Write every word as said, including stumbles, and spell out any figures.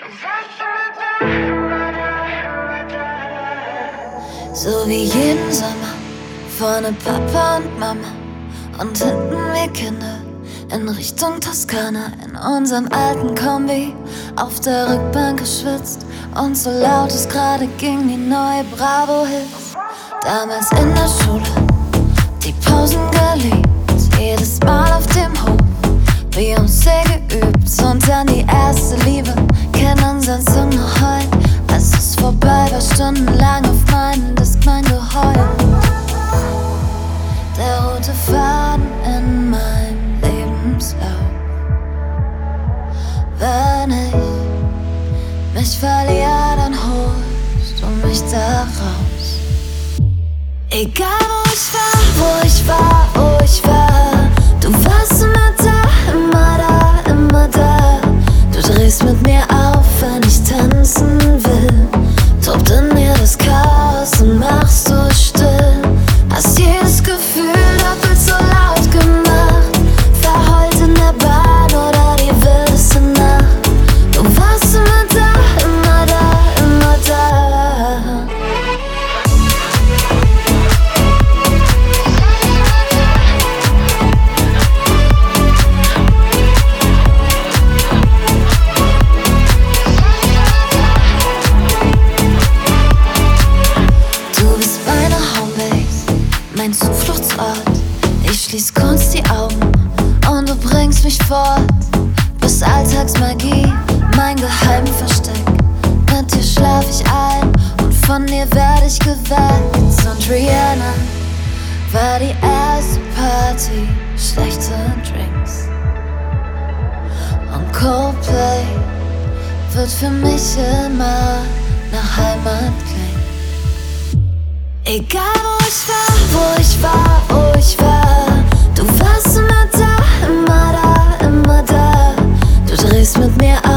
So wie jeden Sommer, vorne Papa und Mama und hinten wir Kinder in Richtung Toskana. In unserem alten Kombi, auf der Rückbank geschwitzt und so laut es gerade ging, die neue Bravo-Hits. Damals in der Schule, die Pausen geliebt, jedes Mal auf dem Hof, wie uns sehr geübt. Und dann die erste Liebe, kennen unseren Song noch heut. Als es vorbei war, stundenlang auf meinen Disk mein Geheul. Der rote Faden in meinem Lebenslauf. Wenn ich mich verliere, dann holst du mich da raus. Egal wo ich war, wo ich war, wo ich war, du warst immer da, immer da, immer da. Du drehst mit mir auf, wenn ich tanzen will. Tobt in mir das Chaos und machst du still. Hast jedes Gefühl doppelt so laut gemacht. Verheult in der Bahn oder die wildeste Nacht. Du warst immer da, immer da, immer da. Du bist meine Homebase, mein Zufluchtsort. Ich schließ kurz die Augen und du bringst mich fort. Bis Alltagsmagie, mein Geheimversteck. Mit dir schlaf ich ein und von dir werd ich geweckt. Und Rihanna war die erste Party, schlechte Drinks. Und Coldplay wird für mich immer nach Heimat klingen. Egal wo ich war, wo ich war, wo ich war, du warst immer da, immer da, immer da. Du drehst mit mir